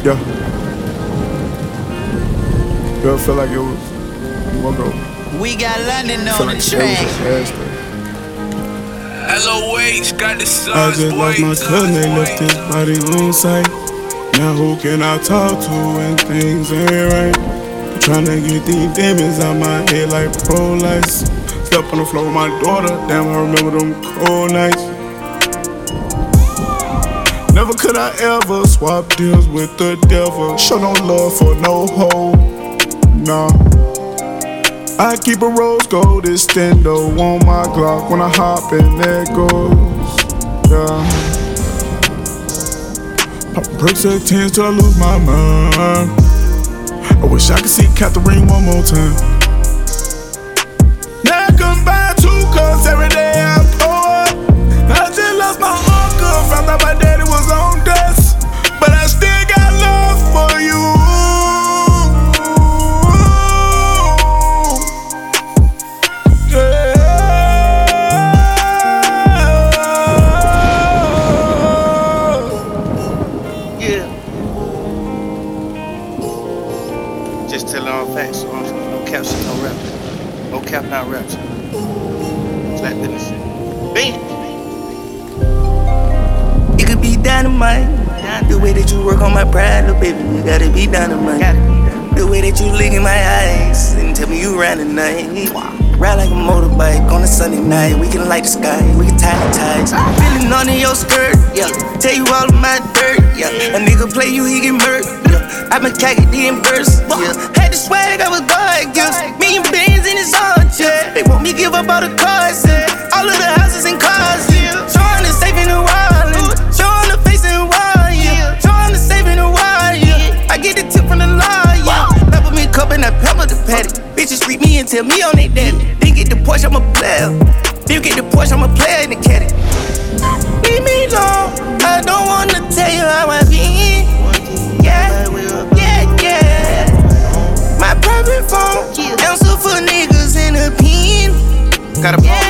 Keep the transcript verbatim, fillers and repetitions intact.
Yeah. Yeah, I feel like it was one go. We got London on Like the track. L O H got the sauce, I just boy. lost my cousin, they left his body on site. Now who can I talk to when things ain't right? Tryna get these demons out my head like pro lights. Step on the floor with my daughter, damn I remember them cold nights. Never could I ever swap deals with the devil. Show no love for no hoe, nah. I keep a rose gold extendo on my Glock. When I hop in, there it goes, yeah. Pop bricks at tens till I lose my mind. I wish I could see Catherine one more time. Now I come by two cups every day I pour up. I just lost my uncle, found out my daddy was on dust. But I still got love for you. Just telling all facts, so no caps, no raps. No cap, not raps. Flat business. Bam! It could be dynamite. The way that you work on my pride, little baby, you gotta be dynamite. The way that you look in my eyes and tell me you ran the night. Ride like a motorbike on a Sunday night. We can light the sky, we can tie the ties. Feeling on in your skirt, yeah. Tell you all of my dirt, yeah. A nigga play you, he get murked, yeah. I been khaki, then burst, yeah. Had the swag, I was God gifts. Million billions in his own chest. They want me give up all the cars, yeah. All of the houses and cars, yeah. Showing the safe in the wallet, showing the face in the wall, yeah. Showing the safe in the wall, yeah. I get the tip from the law, yeah. Pepper me cup and I pepper the patty. Bitches treat me and tell me on they daddy. Then get the Porsche, I'm a player. Then get the Porsche, I'm a player in the caddy. Leave me alone, I don't wanna tell you how I been. Yeah, yeah, yeah. My private phone, answer for niggas in a pen. Got a phone.